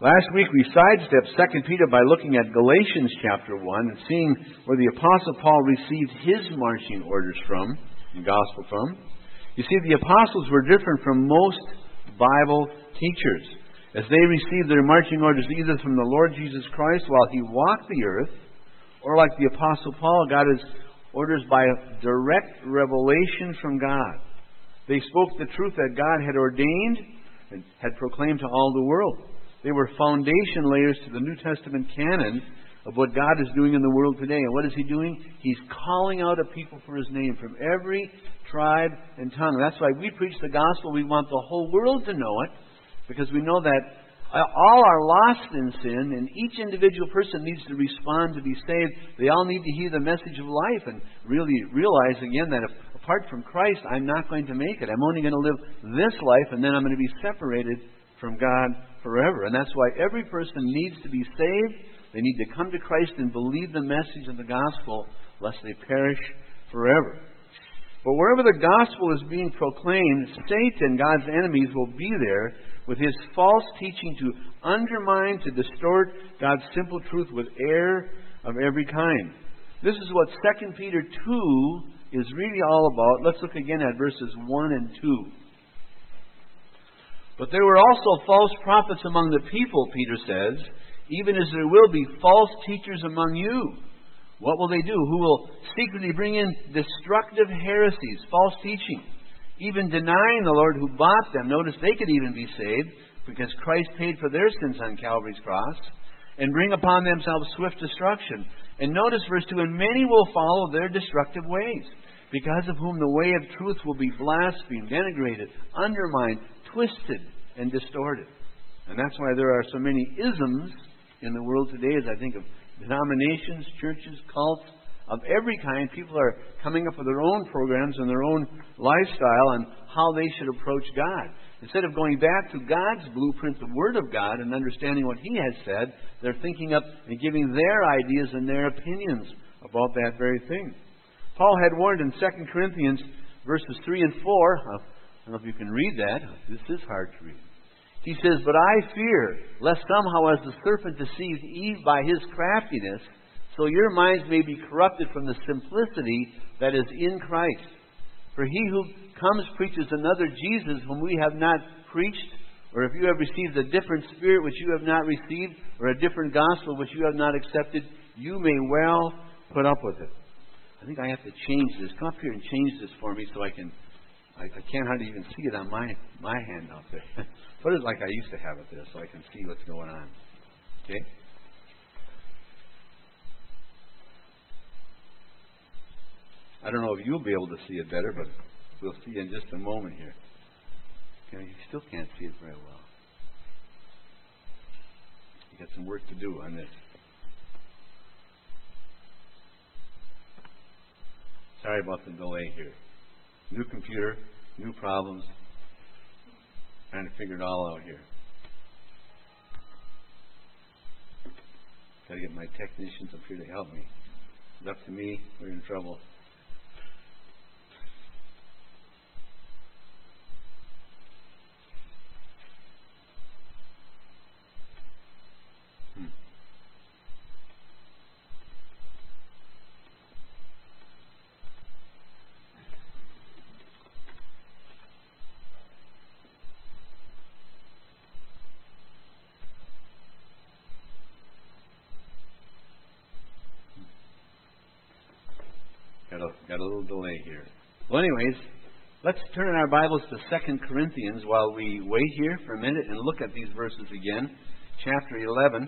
Last week we sidestepped 2 Peter by looking at Galatians chapter 1 and seeing where the Apostle Paul received his marching orders from, and gospel from. You see, the apostles were different from most Bible teachers, as they received their marching orders either from the Lord Jesus Christ while He walked the earth, or like the Apostle Paul, got his orders by direct revelation from God. They spoke the truth that God had ordained and had proclaimed to all the world. They were foundation layers to the New Testament canon of what God is doing in the world today. And what is He doing? He's calling out a people for His name from every tribe and tongue. That's why we preach the gospel. We want the whole world to know it, because we know that all are lost in sin, and each individual person needs to respond to be saved. They all need to hear the message of life and really realize again that apart from Christ, I'm not going to make it. I'm only going to live this life, and then I'm going to be separated from God forever. And that's why every person needs to be saved. They need to come to Christ and believe the message of the gospel, lest they perish forever. But wherever the gospel is being proclaimed, Satan, God's enemies, will be there with his false teaching to undermine, to distort God's simple truth with error of every kind. This is what 2 Peter 2 is really all about. Let's look again at verses 1 and 2. But there were also false prophets among the people, Peter says, even as there will be false teachers among you. What will they do? Who will secretly bring in destructive heresies, false teaching, even denying the Lord who bought them. Notice they could even be saved because Christ paid for their sins on Calvary's cross, and bring upon themselves swift destruction. And notice verse 2, and many will follow their destructive ways, because of whom the way of truth will be blasphemed, denigrated, undermined, twisted, and distorted. And that's why there are so many isms in the world today, as I think of denominations, churches, cults of every kind. People are coming up with their own programs and their own lifestyle and how they should approach God. Instead of going back to God's blueprint, the Word of God, and understanding what He has said, they're thinking up and giving their ideas and their opinions about that very thing. Paul had warned in 2 Corinthians verses 3 and 4. I don't know if you can read that. This is hard to read. He says, but I fear, lest somehow as the serpent deceived Eve by his craftiness, so your minds may be corrupted from the simplicity that is in Christ. For he who comes preaches another Jesus whom we have not preached, or if you have received a different spirit which you have not received, or a different gospel which you have not accepted, you may well put up with it. I think I have to change this. Come up here and change this for me so I can't hardly even see it on my hand out there. Put it like I used to have it there so I can see what's going on. Okay? I don't know if you'll be able to see it better, but we'll see in just a moment here. Okay, you still can't see it very well. You got some work to do on this. Sorry about the delay here. New computer, new problems. Trying to figure it all out here. Got to get my technicians up here to help me. It's up to me, we're in trouble. Got a little delay here. Well, anyways, let's turn in our Bibles to 2 Corinthians while we wait here for a minute and look at these verses again. Chapter 11.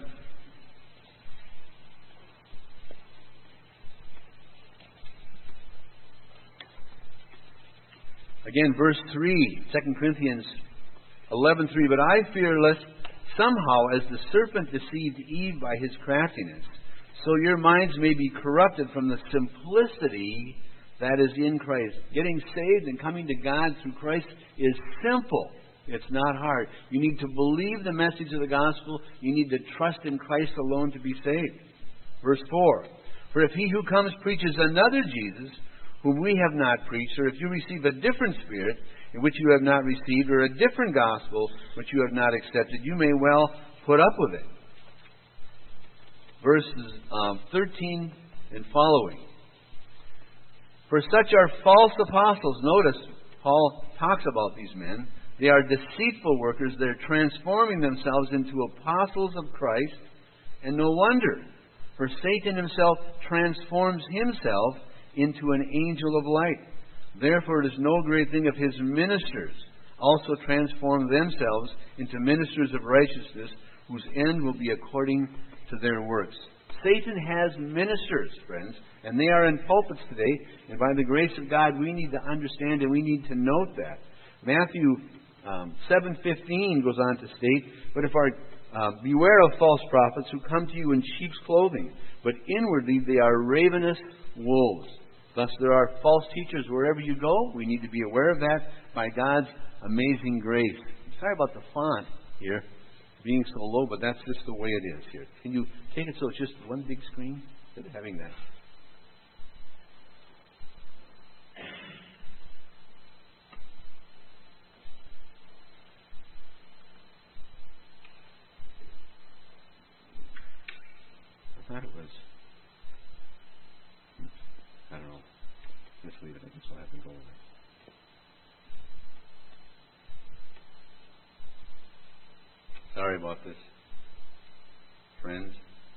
Again, verse 3, 2 Corinthians 11:3. But I fear lest somehow, as the serpent deceived Eve by his craftiness, so your minds may be corrupted from the simplicity that is in Christ. Getting saved and coming to God through Christ is simple. It's not hard. You need to believe the message of the gospel. You need to trust in Christ alone to be saved. Verse 4. For if he who comes preaches another Jesus, whom we have not preached, or if you receive a different spirit, in which you have not received, or a different gospel, which you have not accepted, you may well put up with it. Verses 13 and following. For such are false apostles. Notice, Paul talks about these men. They are deceitful workers. They're transforming themselves into apostles of Christ. And no wonder, for Satan himself transforms himself into an angel of light. Therefore it is no great thing if his ministers also transform themselves into ministers of righteousness, whose end will be according to their works. Satan has ministers, friends, and they are in pulpits today, and by the grace of God we need to understand and we need to note that. Matthew 7:15 goes on to state, but if our beware of false prophets who come to you in sheep's clothing, but inwardly they are ravenous wolves. Thus there are false teachers wherever you go. We need to be aware of that by God's amazing grace. Sorry about the font here being so low, but that's just the way it is here. Can you take it so it's just one big screen instead of having that? I thought it was. I don't know. Just leave it. I guess I'll have to go with it. Sorry about this, friends.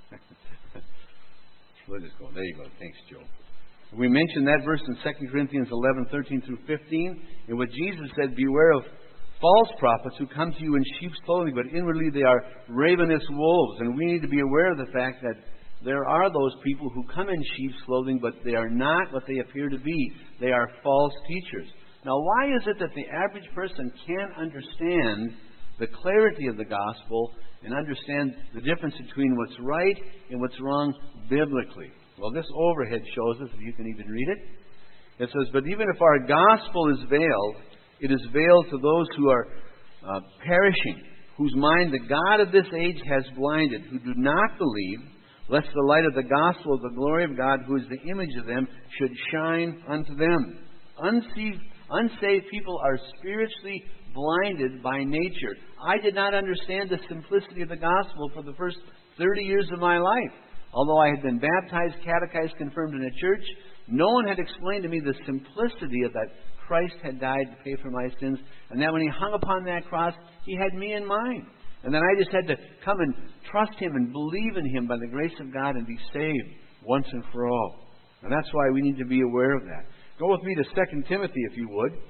We'll just go. There you go. Thanks, Joe. We mentioned that verse in 2 Corinthians 11:13 through 15, in which Jesus said, beware of false prophets who come to you in sheep's clothing, but inwardly they are ravenous wolves. And we need to be aware of the fact that there are those people who come in sheep's clothing, but they are not what they appear to be. They are false teachers. Now, why is it that the average person can't understand the clarity of the gospel and understand the difference between what's right and what's wrong biblically? Well, this overhead shows us, if you can even read it. It says, but even if our gospel is veiled, it is veiled to those who are perishing, whose mind the God of this age has blinded, who do not believe, lest the light of the gospel of the glory of God, who is the image of them, should shine unto them. Unsaved people are spiritually blinded by nature. I did not understand the simplicity of the gospel for the first 30 years of my life. Although I had been baptized, catechized, confirmed in a church, no one had explained to me the simplicity of that Christ had died to pay for my sins, and that when He hung upon that cross, He had me in mind. And then I just had to come and trust Him and believe in Him by the grace of God and be saved once and for all. And that's why we need to be aware of that. Go with me to 2 Timothy, if you would.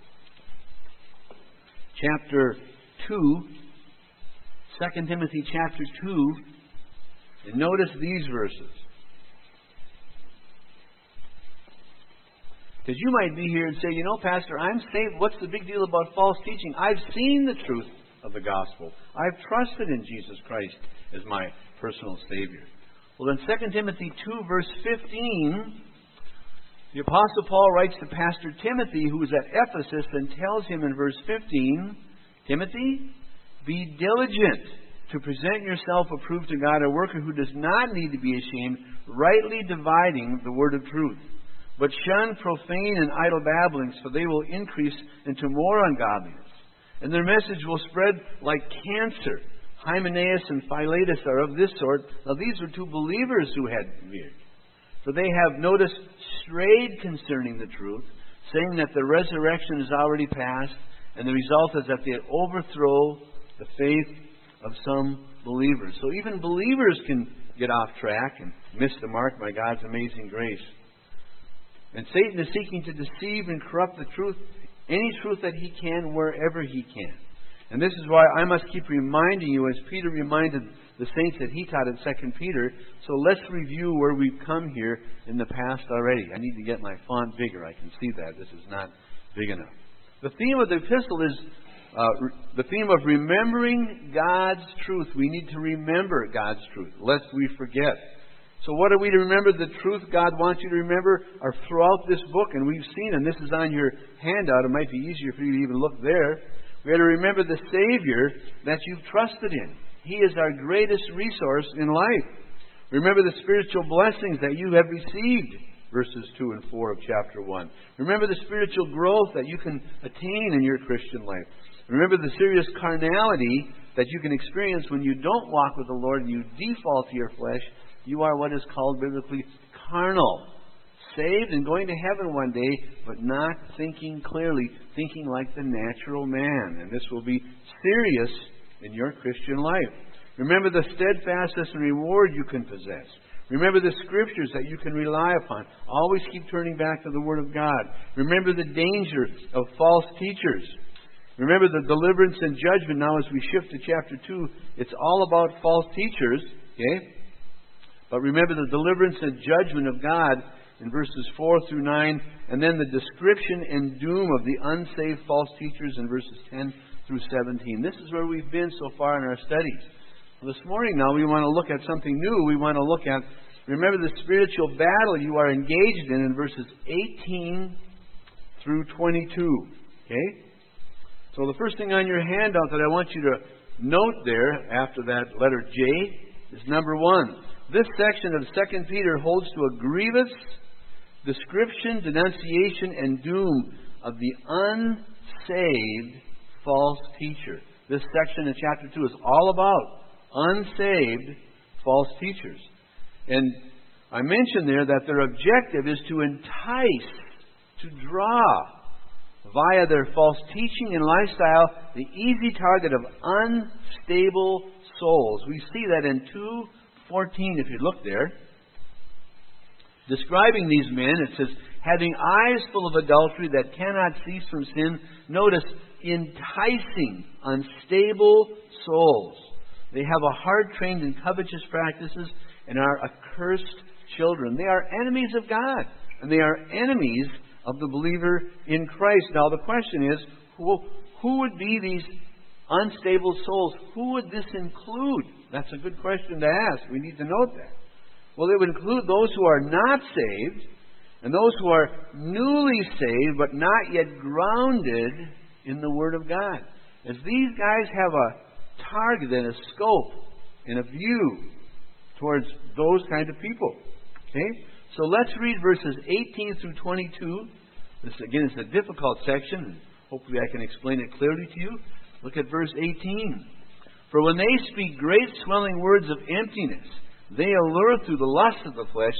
Chapter 2. 2 Timothy chapter 2. And notice these verses. Because you might be here and say, you know, Pastor, I'm saved. What's the big deal about false teaching? I've seen the truth of the gospel. I've trusted in Jesus Christ as my personal Savior. Well, in 2 Timothy 2, verse 15, the Apostle Paul writes to Pastor Timothy, who is at Ephesus, and tells him in verse 15, Timothy, be diligent to present yourself approved to God, a worker who does not need to be ashamed, rightly dividing the word of truth. But shun profane and idle babblings, for they will increase into more ungodliness. And their message will spread like cancer. Hymenaeus and Philetus are of this sort. Now these were two believers who had veered. For they have, notice, strayed concerning the truth, saying that the resurrection is already past, and the result is that they overthrow the faith of some believers. So even believers can get off track and miss the mark by God's amazing grace. And Satan is seeking to deceive and corrupt the truth, any truth that he can, wherever he can. And this is why I must keep reminding you, as Peter reminded the saints that he taught in 2 Peter. So let's review where we've come here in the past already. I need to get my font bigger. I can see that. This is not big enough. The theme of the epistle is the theme of remembering God's truth. We need to remember God's truth, lest we forget. So what are we to remember? The truth God wants you to remember are throughout this book, and we've seen, and this is on your handout. It might be easier for you to even look there. We are to remember the Savior that you've trusted in. He is our greatest resource in life. Remember the spiritual blessings that you have received, verses 2 and 4 of chapter 1. Remember the spiritual growth that you can attain in your Christian life. Remember the serious carnality that you can experience when you don't walk with the Lord and you default to your flesh, you are what is called biblically carnal. Saved and going to heaven one day, but not thinking clearly, thinking like the natural man. And this will be serious in your Christian life. Remember the steadfastness and reward you can possess. Remember the Scriptures that you can rely upon. Always keep turning back to the Word of God. Remember the danger of false teachers. Remember the deliverance and judgment. Now as we shift to chapter 2, it's all about false teachers. Okay? But remember the deliverance and judgment of God in verses 4 through 9, and then the description and doom of the unsaved false teachers in verses 10 through 17. This is where we've been so far in our studies. Well, this morning now we want to look at something new. We want to look at, remember the spiritual battle you are engaged in verses 18 through 22. Okay? So the first thing on your handout that I want you to note there after that letter J is number 1. This section of 2 Peter holds to a grievous description, denunciation, and doom of the unsaved false teacher. This section in chapter 2 is all about unsaved false teachers. And I mentioned there that their objective is to entice, to draw, via their false teaching and lifestyle, the easy target of unstable souls. We see that in 2:14, if you look there. Describing these men, it says, having eyes full of adultery that cannot cease from sin. Notice, enticing unstable souls. They have a heart trained in covetous practices and are accursed children. They are enemies of God, and they are enemies of the believer in Christ. Now the question is, who would be these unstable souls? Who would this include? That's a good question to ask. We need to note that. Well, it would include those who are not saved and those who are newly saved but not yet grounded in the Word of God. As these guys have a target and a scope and a view towards those kind of people. Okay? So let's read verses 18 through 22. This, again, is a difficult section. Hopefully I can explain it clearly to you. Look at verse 18. For when they speak great swelling words of emptiness, they allure through the lust of the flesh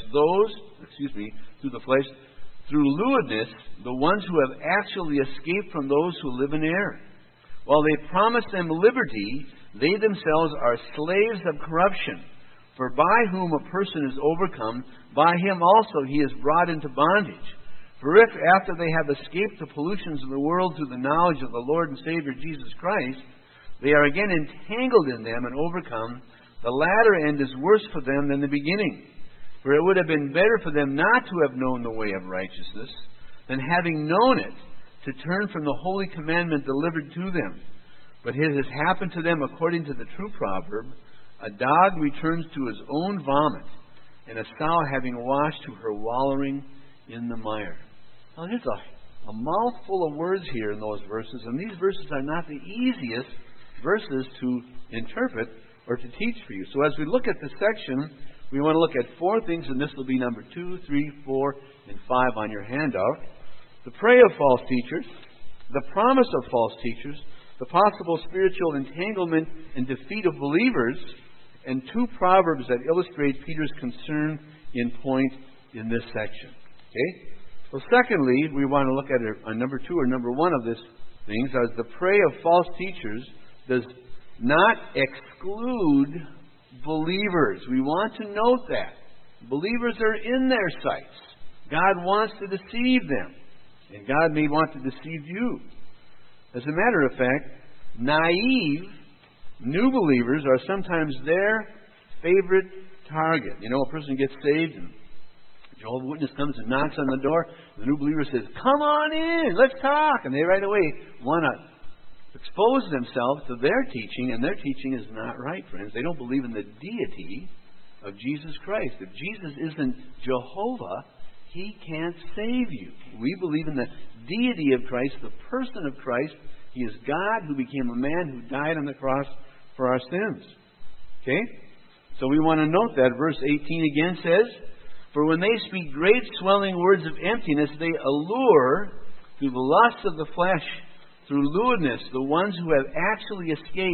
through lewdness, the ones who have actually escaped from those who live in error. While they promise them liberty, they themselves are slaves of corruption. For by whom a person is overcome, by him also he is brought into bondage. For if, after they have escaped the pollutions of the world through the knowledge of the Lord and Savior Jesus Christ, they are again entangled in them and overcome, the latter end is worse for them than the beginning. For it would have been better for them not to have known the way of righteousness, than having known it, to turn from the holy commandment delivered to them. But it has happened to them according to the true proverb, a dog returns to his own vomit, and a sow having washed to her wallowing in the mire. Now there's a mouthful of words here in those verses, and these verses are not the easiest verses to interpret or to teach for you. So as we look at this section, we want to look at 4 things, and this will be number 2, 3, 4, and 5 on your handout. The prey of false teachers, the promise of false teachers, the possible spiritual entanglement and defeat of believers, and 2 proverbs that illustrate Peter's concern in point in this section. Okay? Well, secondly, we want to look at number 2 or number 1 of this things, as the prey of false teachers does not exclude believers. We want to note that. Believers are in their sights. God wants to deceive them. And God may want to deceive you. As a matter of fact, naive new believers are sometimes their favorite target. You know, a person gets saved and Jehovah's Witness comes and knocks on the door. The new believer says, "Come on in, let's talk." And they right away want to expose themselves to their teaching, and their teaching is not right, friends. They don't believe in the deity of Jesus Christ. If Jesus isn't Jehovah, He can't save you. We believe in the deity of Christ, the person of Christ. He is God who became a man who died on the cross for our sins. Okay? So we want to note that. Verse 18 again says, "For when they speak great swelling words of emptiness, they allure through the lust of the flesh, through lewdness, the ones who have actually escaped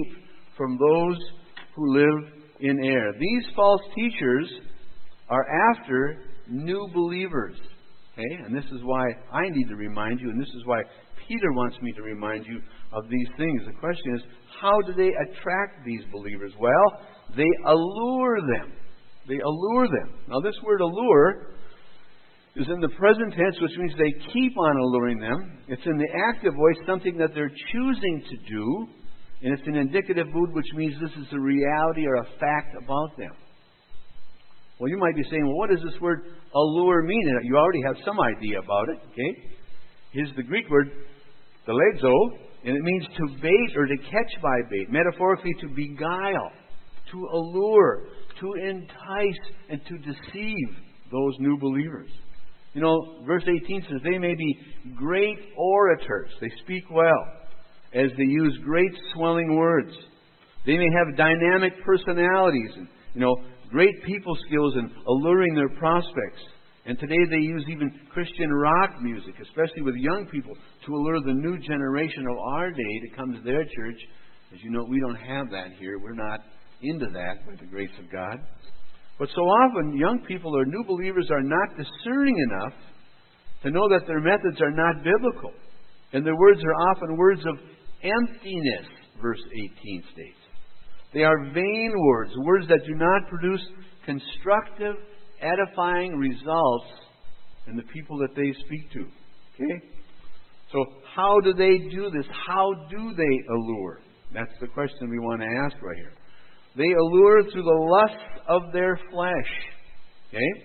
from those who live in error. These false teachers are after new believers. Okay? And this is why I need to remind you, and this is why Peter wants me to remind you of these things. The question is, how do they attract these believers? Well, they allure them. They allure them. Now, this word allure is in the present tense, which means they keep on alluring them. It's in the active voice, something that they're choosing to do. And it's an indicative mood, which means this is a reality or a fact about them. Well, you might be saying, well, what does this word allure mean? And you already have some idea about it, okay? Here's the Greek word, telezo, and it means to bait or to catch by bait. Metaphorically, to beguile, to allure, to entice, and to deceive those new believers. You know, verse 18 says, they may be great orators. They speak well, as they use great swelling words. They may have dynamic personalities and, great people skills in alluring their prospects. And today they use even Christian rock music, especially with young people, to allure the new generation of our day to come to their church. As you know, we don't have that here. We're not into that by the grace of God. But so often, young people or new believers are not discerning enough to know that their methods are not biblical. And their words are often words of emptiness, verse 18 states. They are vain words, words that do not produce constructive, edifying results in the people that they speak to. Okay? So how do they do this? How do they allure? That's the question we want to ask right here. They allure through the lusts of their flesh. Okay?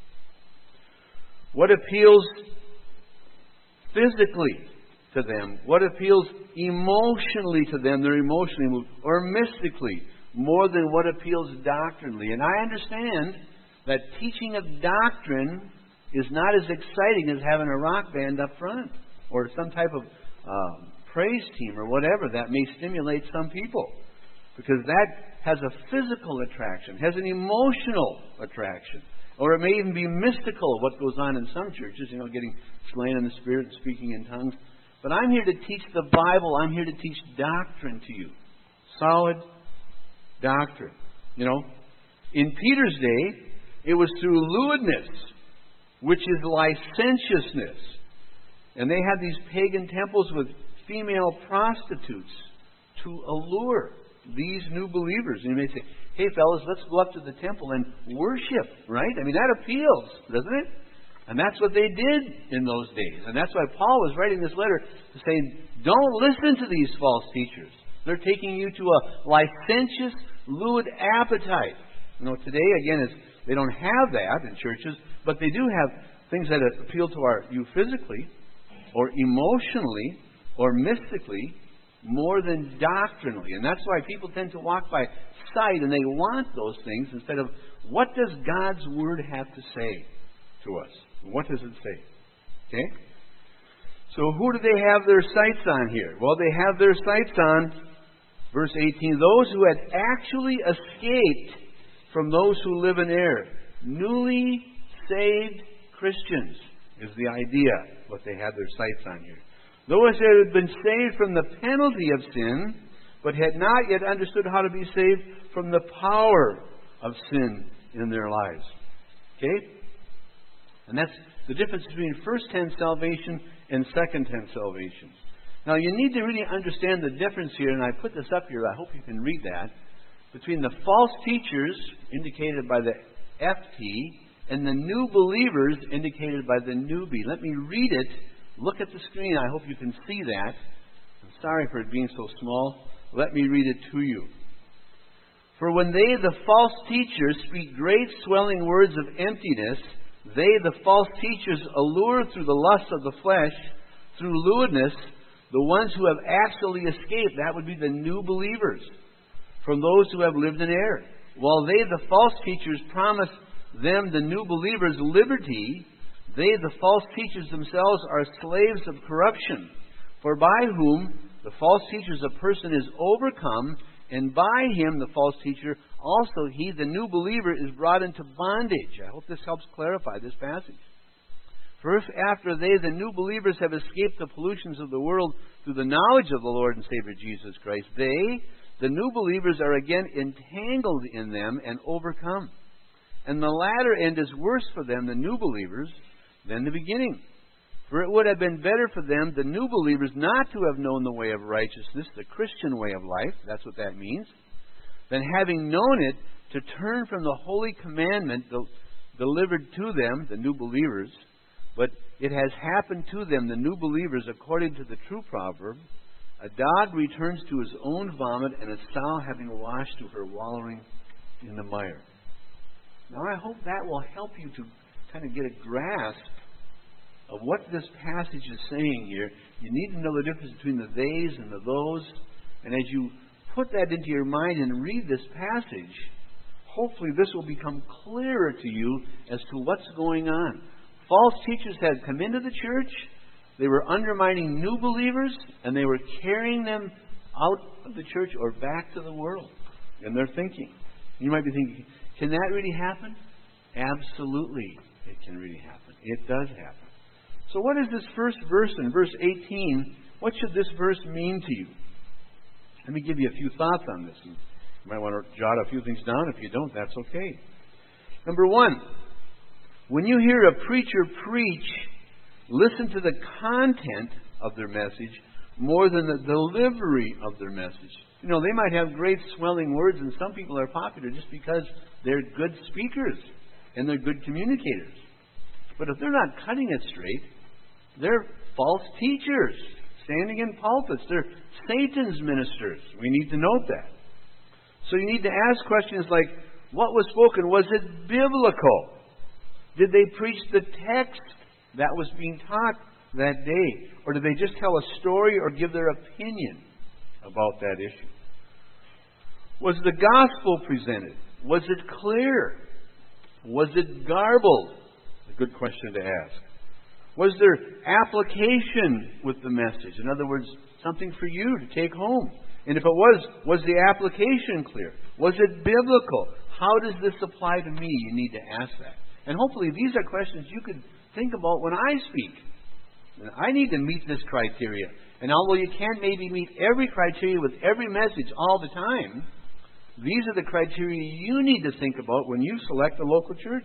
What appeals physically to them? What appeals emotionally to them? They're emotionally moved. Or mystically, more than what appeals doctrinally. And I understand that teaching of doctrine is not as exciting as having a rock band up front, or some type of praise team or whatever that may stimulate some people. Because that has a physical attraction, has an emotional attraction. Or it may even be mystical, what goes on in some churches, getting slain in the Spirit and speaking in tongues. But I'm here to teach the Bible. I'm here to teach doctrine to you. Solid doctrine. In Peter's day, it was through lewdness, which is licentiousness. And they had these pagan temples with female prostitutes to allure these new believers. And you may say, hey fellas, let's go up to the temple and worship, right? I mean, that appeals, doesn't it? And that's what they did in those days. And that's why Paul was writing this letter to say, don't listen to these false teachers. They're taking you to a licentious, lewd appetite. Today, again, they don't have that in churches, but they do have things that appeal to you physically, or emotionally, or mystically, more than doctrinally. And that's why people tend to walk by sight, and they want those things instead of, what does God's Word have to say to us? What does it say? Okay? So who do they have their sights on here? Well, they have their sights on, verse 18, those who had actually escaped from those who live in error. Newly saved Christians is the idea, what they had their sights on here. Those that had been saved from the penalty of sin, but had not yet understood how to be saved from the power of sin in their lives. Okay? And that's the difference between first-hand salvation and second-hand salvation. Now, you need to really understand the difference here, and I put this up here. I hope you can read that. Between the false teachers, indicated by the FT, and the new believers, indicated by the newbie. Let me read it. Look at the screen. I hope you can see that. I'm sorry for it being so small. Let me read it to you. For when they, the false teachers, speak great swelling words of emptiness, they, the false teachers, allure through the lust of the flesh, through lewdness, the ones who have actually escaped. That would be the new believers, from those who have lived in error. While they, the false teachers, promise them, the new believers, liberty, they, the false teachers themselves, are slaves of corruption. For by whom, the false teachers, a person is overcome, and by him, the false teacher, also he, the new believer, is brought into bondage. I hope this helps clarify this passage. For if after they, the new believers, have escaped the pollutions of the world through the knowledge of the Lord and Savior Jesus Christ, they, the new believers are again entangled in them and overcome. And the latter end is worse for them, the new believers, than the beginning. For it would have been better for them, the new believers, not to have known the way of righteousness, the Christian way of life, that's what that means, than having known it, to turn from the holy commandment delivered to them, the new believers. But it has happened to them, the new believers, according to the true proverb, a dog returns to his own vomit, and a sow having washed to her wallowing in the mire. Now I hope that will help you to kind of get a grasp of what this passage is saying here. You need to know the difference between the theys and the those. And as you put that into your mind and read this passage, hopefully this will become clearer to you as to what's going on. False teachers had come into the church. They were undermining new believers, and they were carrying them out of the church or back to the world in their thinking. You might be thinking, can that really happen? Absolutely, it can really happen. It does happen. So what is this first verse in verse 18? What should this verse mean to you? Let me give you a few thoughts on this. You might want to jot a few things down. If you don't, that's okay. Number one, when you hear a preacher preach, listen to the content of their message more than the delivery of their message. You know, they might have great swelling words, and some people are popular just because they're good speakers and they're good communicators. But if they're not cutting it straight, they're false teachers standing in pulpits. They're Satan's ministers. We need to note that. So you need to ask questions like, what was spoken? Was it biblical? Did they preach the text that was being taught that day? Or did they just tell a story or give their opinion about that issue? Was the gospel presented? Was it clear? Was it garbled? A good question to ask. Was there application with the message? In other words, something for you to take home. And if it was the application clear? Was it biblical? How does this apply to me? You need to ask that. And hopefully these are questions you could think about when I speak. I need to meet this criteria. And although you can't maybe meet every criteria with every message all the time, these are the criteria you need to think about when you select a local church.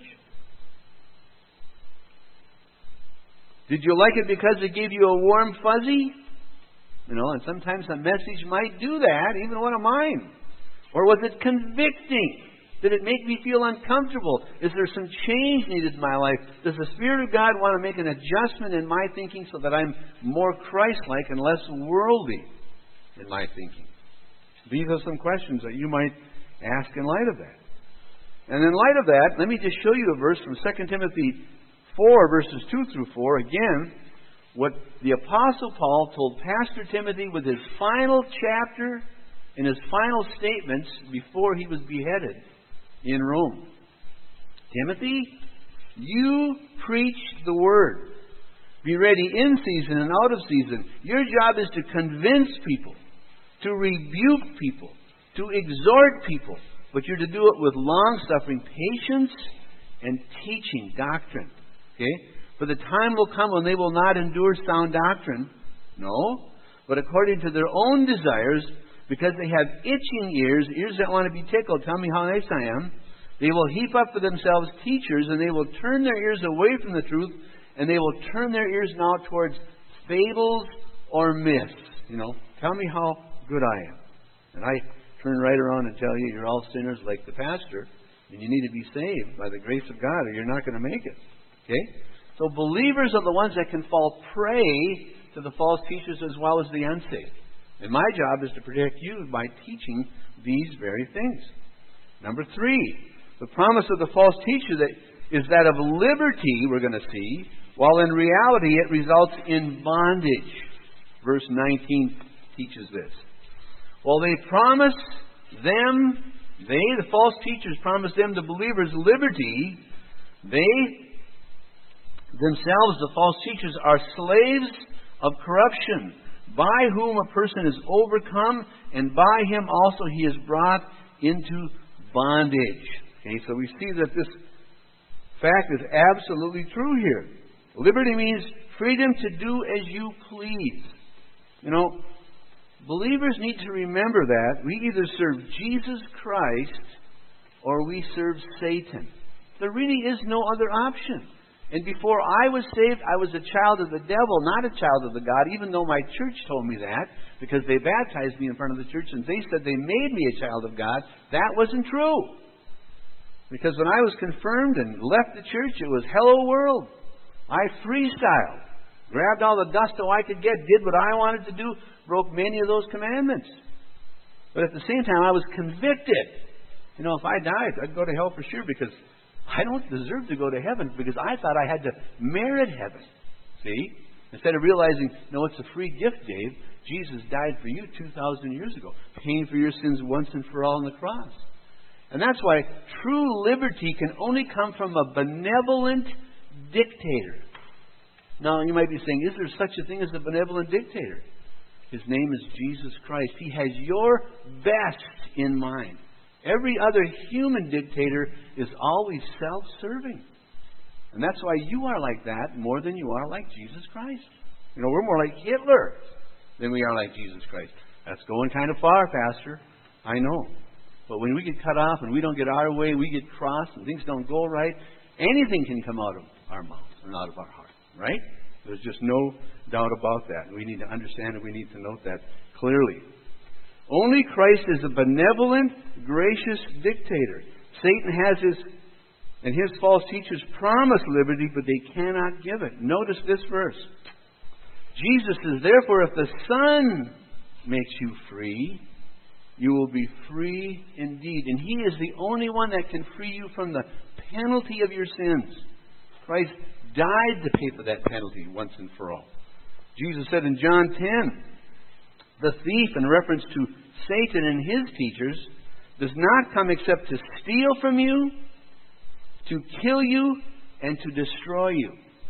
Did you like it because it gave you a warm fuzzy? You know, and sometimes a message might do that, even one of mine. Or was it convicting? Did it make me feel uncomfortable? Is there some change needed in my life? Does the Spirit of God want to make an adjustment in my thinking so that I'm more Christ-like and less worldly in my thinking? These are some questions that you might ask in light of that. And in light of that, let me just show you a verse from 2 Timothy 4, verses 2 through 4. Again, what the Apostle Paul told Pastor Timothy with his final chapter and his final statements before he was beheaded in Rome. Timothy, you preach the word. Be ready in season and out of season. Your job is to convince people, to rebuke people, to exhort people. But you're to do it with long-suffering patience and teaching doctrine. Okay? For the time will come when they will not endure sound doctrine. No. But according to their own desires, because they have itching ears that want to be tickled. Tell me how nice I am. They will heap up for themselves teachers, and they will turn their ears away from the truth, and they will turn their ears now towards fables or myths. You know, tell me how good I am. And I turn right around and tell you you're all sinners like the pastor, and you need to be saved by the grace of God, or you're not going to make it. Okay? So believers are the ones that can fall prey to the false teachers as well as the unsaved. And my job is to protect you by teaching these very things. Number 3, the promise of the false teacher is that of liberty, we're going to see, while in reality it results in bondage. Verse 19 teaches this. While they promise them, the false teachers promise them, the believers, liberty, they themselves, the false teachers, are slaves of corruption, by whom a person is overcome, and by him also he is brought into bondage. Okay, so we see that this fact is absolutely true here. Liberty means freedom to do as you please. You know, Believers need to remember that we either serve Jesus Christ or we serve Satan. There really is no other option. And before I was saved, I was a child of the devil, not a child of the God, even though my church told me that, because they baptized me in front of the church and they said they made me a child of God. That wasn't true. Because when I was confirmed and left the church, it was hello world. I freestyled, grabbed all the gusto I could get, did what I wanted to do, broke many of those commandments. But at the same time, I was convicted. You know, if I died, I'd go to hell for sure, because I don't deserve to go to heaven, because I thought I had to merit heaven. See? Instead of realizing, no, it's a free gift, Dave. Jesus died for you 2,000 years ago, paying for your sins once and for all on the cross. And that's why true liberty can only come from a benevolent dictator. Now, you might be saying, is there such a thing as a benevolent dictator? His name is Jesus Christ. He has your best in mind. Every other human dictator is always self-serving. And that's why you are like that more than you are like Jesus Christ. You know, we're more like Hitler than we are like Jesus Christ. That's going kind of far, Pastor. I know. But when we get cut off and we don't get our way, we get crossed and things don't go right, anything can come out of our mouth and out of our heart. Right? There's just no doubt about that. We need to understand and we need to note that clearly. Only Christ is a benevolent, gracious dictator. Satan has his false teachers promise liberty, but they cannot give it. Notice this verse. Jesus says, therefore, if the Son makes you free, you will be free indeed. And He is the only one that can free you from the penalty of your sins. Christ died to pay for that penalty once and for all. Jesus said in John 10, the thief, in reference to Satan and his teachers, does not come except to steal from you, to kill you, and to destroy you.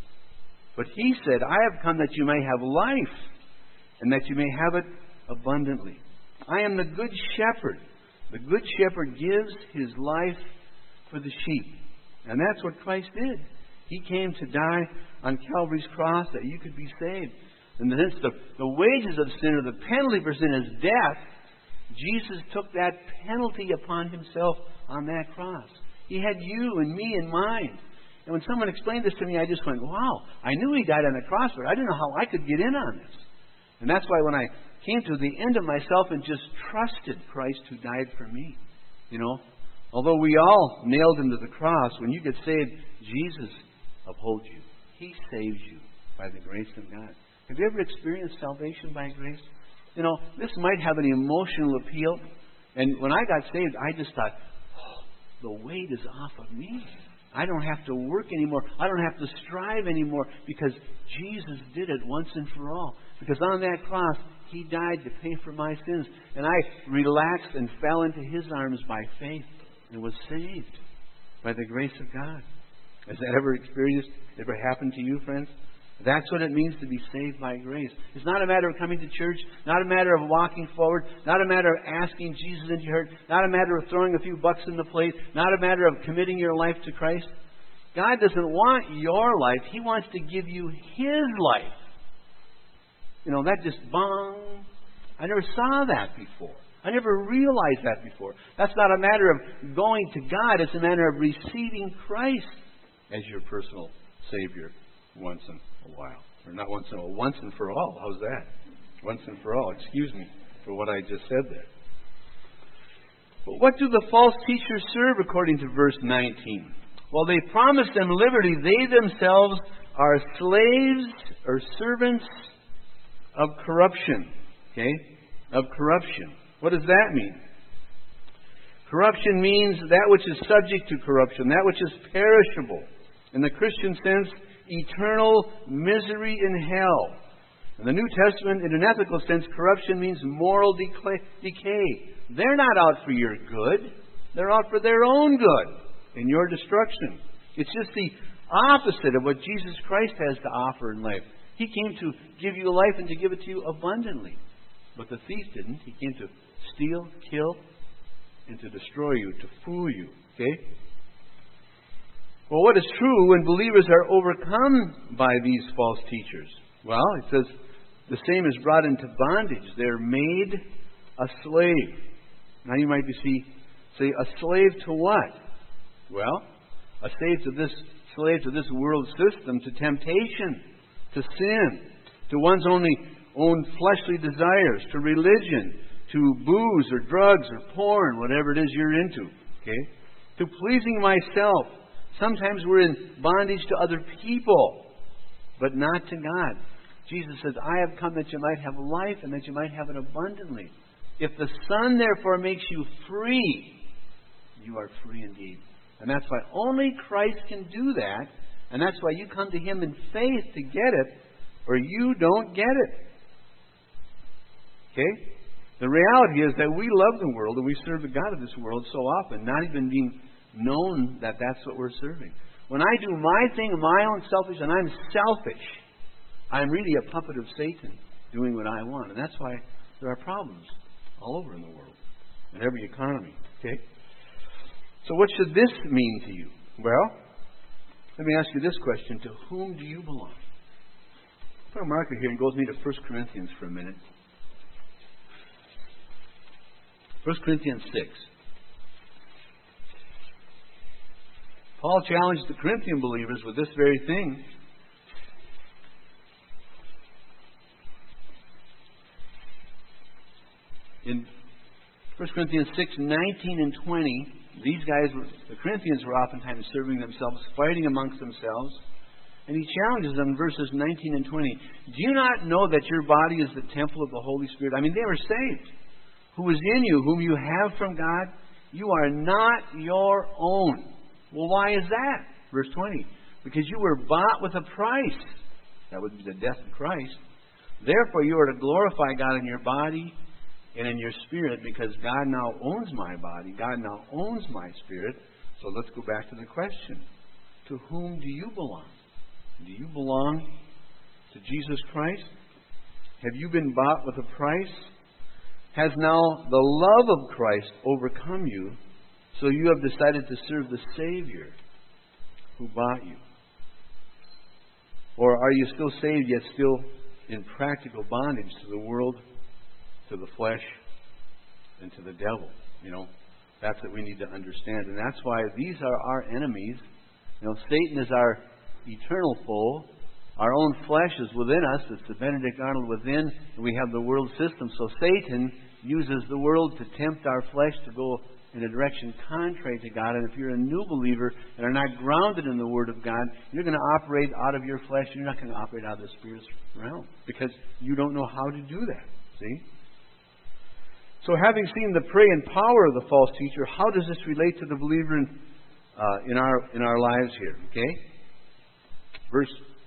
But He said, I have come that you may have life, and that you may have it abundantly. I am the good shepherd. The good shepherd gives his life for the sheep. And that's what Christ did. He came to die on Calvary's cross that you could be saved. And since the wages of sin, or the penalty for sin, is death, Jesus took that penalty upon Himself on that cross. He had you and me in mind. And when someone explained this to me, I just went, wow, I knew He died on the cross, but I didn't know how I could get in on this. And that's why when I came to the end of myself and just trusted Christ who died for me, you know, although we all nailed Him to the cross, when you get saved, Jesus upholds you. He saves you by the grace of God. Have you ever experienced salvation by grace? You know, this might have an emotional appeal. And when I got saved, I just thought, oh, the weight is off of me. I don't have to work anymore. I don't have to strive anymore, because Jesus did it once and for all. Because on that cross, He died to pay for my sins. And I relaxed and fell into His arms by faith and was saved by the grace of God. Has that ever happened to you, friends? That's what it means to be saved by grace. It's not a matter of coming to church, not a matter of walking forward, not a matter of asking Jesus into your heart, not a matter of throwing a few bucks in the plate, not a matter of committing your life to Christ. God doesn't want your life. He wants to give you His life. You know, that just bong. I never saw that before. I never realized that before. That's not a matter of going to God. It's a matter of receiving Christ as your personal Savior once in a while. Or not once in a while, once and for all. How's that? Once and for all. Excuse me for what I just said there. But what do the false teachers serve according to verse 19? Well, they promise them liberty. They themselves are slaves or servants of corruption. Okay? Of corruption. What does that mean? Corruption means that which is subject to corruption, that which is perishable. In the Christian sense, eternal misery in hell. In the New Testament, in an ethical sense, corruption means moral decay. They're not out for your good. They're out for their own good and your destruction. It's just the opposite of what Jesus Christ has to offer in life. He came to give you life and to give it to you abundantly. But the thief didn't. He came to steal, kill, and to destroy you, to fool you. Okay? Well, what is true when believers are overcome by these false teachers? Well, it says, The same is brought into bondage. They're made a slave. Now you might say, a slave to what? Well, a slave to this world system, to temptation, to sin, to one's own fleshly desires, to religion, to booze or drugs or porn, whatever it is you're into. Okay? To pleasing myself. Sometimes we're in bondage to other people, but not to God. Jesus says, I have come that you might have life and that you might have it abundantly. If the Son therefore makes you free, you are free indeed. And that's why only Christ can do that. And that's why you come to Him in faith to get it, or you don't get it. Okay? The reality is that we love the world and we serve the God of this world so often, not even being known that that's what we're serving. When I do my thing, my own selfish, and I'm selfish, I'm really a puppet of Satan doing what I want. And that's why there are problems all over in the world, in every economy. Okay? So what should this mean to you? Well, let me ask you this question. To whom do you belong? Put a marker here and go with me to 1 Corinthians for a minute. 1 Corinthians 6. Paul challenged the Corinthian believers with this very thing. In 1 Corinthians 6, 19 and 20, these guys, the Corinthians, were oftentimes serving themselves, fighting amongst themselves. And he challenges them in verses 19 and 20. Do you not know that your body is the temple of the Holy Spirit? I mean, they were saved. Who is in you, whom you have from God? You are not your own. Well, why is that? Verse 20. Because you were bought with a price. That would be the death of Christ. Therefore, you are to glorify God in your body and in your spirit, because God now owns my body. God now owns my spirit. So let's go back to the question. To whom do you belong? Do you belong to Jesus Christ? Have you been bought with a price? Has now the love of Christ overcome you, so you have decided to serve the Savior who bought you? Or are you still saved, yet still in practical bondage to the world, to the flesh, and to the devil? You know, that's what we need to understand. And that's why these are our enemies. You know, Satan is our eternal foe. Our own flesh is within us. It's the Benedict Arnold within. And we have the world system. So Satan uses the world to tempt our flesh to go in a direction contrary to God. And if you're a new believer and are not grounded in the Word of God, you're going to operate out of your flesh. You're not going to operate out of the Spirit's realm, because you don't know how to do that. See? So having seen the prey and power of the false teacher, how does this relate to the believer in our lives here? Okay? Verse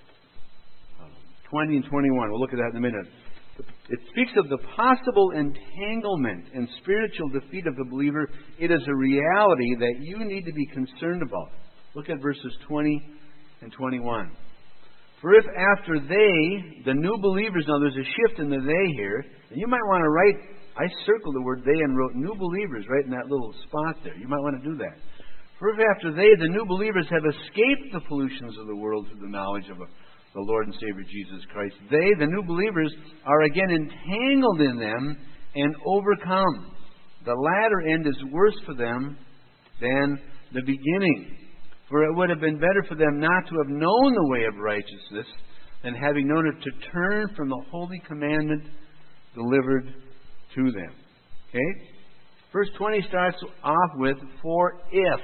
20 and 21. We'll look at that in a minute. It speaks of the possible entanglement and spiritual defeat of the believer. It is a reality that you need to be concerned about. Look at verses 20 and 21. For if after they, the new believers, now there's a shift in the they here, and you might want to write, I circled the word they and wrote new believers right in that little spot there. You might want to do that. For if after they, the new believers, have escaped the pollutions of the world through the knowledge of the Lord and Savior Jesus Christ, they, the new believers, are again entangled in them and overcome. The latter end is worse for them than the beginning. For it would have been better for them not to have known the way of righteousness than, having known it, to turn from the holy commandment delivered to them. Okay? Verse 20 starts off with, for if.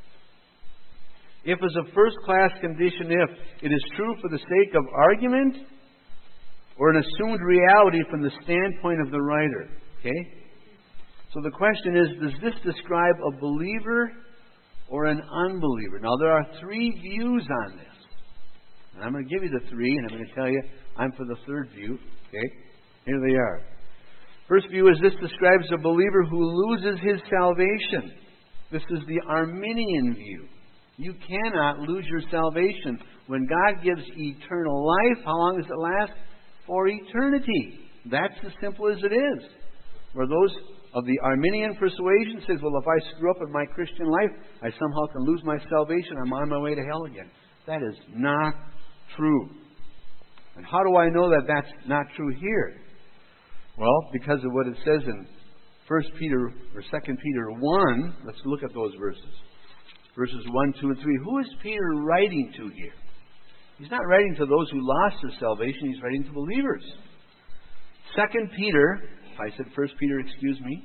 If is a first-class condition if. It is true for the sake of argument or an assumed reality from the standpoint of the writer. Okay? So the question is, does this describe a believer or an unbeliever? Now, there are three views on this. And I'm going to give you the three, and I'm going to tell you I'm for the third view. Okay? Here they are. First view is, this describes a believer who loses his salvation. This is the Arminian view. You cannot lose your salvation. When God gives eternal life, how long does it last? For eternity. That's as simple as it is. Where those of the Arminian persuasion says, well, if I screw up in my Christian life, I somehow can lose my salvation. I'm on my way to hell again. That is not true. And how do I know that that's not true here? Well, because of what it says in 1 Peter or 2 Peter 1. Let's look at those verses. Verses 1, 2, and 3. Who is Peter writing to here? He's not writing to those who lost their salvation. He's writing to believers. 2 Peter, I said 1 Peter, excuse me.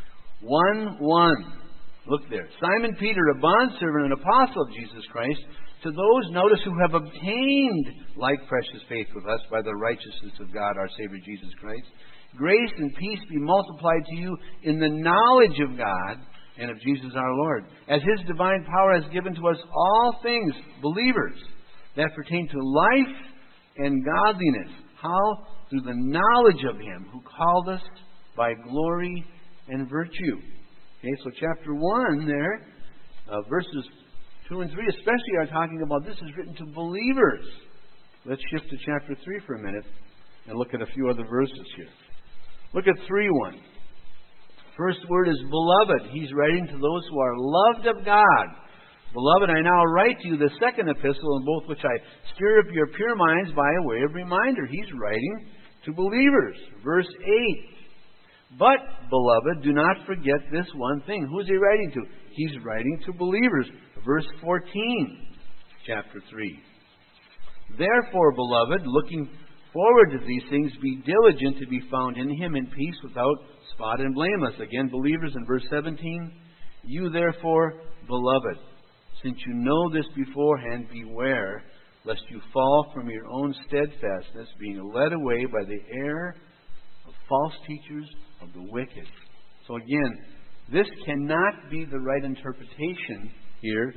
1:1. Look there. Simon Peter, a bondservant and apostle of Jesus Christ, to those, notice, who have obtained like precious faith with us by the righteousness of God, our Savior Jesus Christ. Grace and peace be multiplied to you in the knowledge of God and of Jesus our Lord, as His divine power has given to us all things, believers, that pertain to life and godliness. How? Through the knowledge of Him who called us by glory and virtue. Okay, so chapter 1 there, verses 2 and 3 especially are talking about this is written to believers. Let's shift to chapter 3 for a minute and look at a few other verses here. Look at 3:1. First word is beloved. He's writing to those who are loved of God. Beloved, I now write to you the second epistle, in both which I stir up your pure minds by a way of reminder. He's writing to believers. Verse 8. But, beloved, do not forget this one thing. Who is he writing to? He's writing to believers. Verse 14, chapter 3. Therefore, beloved, looking forward to these things, be diligent to be found in Him in peace, without spot and blameless. Again, believers, in verse 17. You therefore, beloved, since you know this beforehand, beware lest you fall from your own steadfastness, being led away by the error of false teachers of the wicked. So again, this cannot be the right interpretation here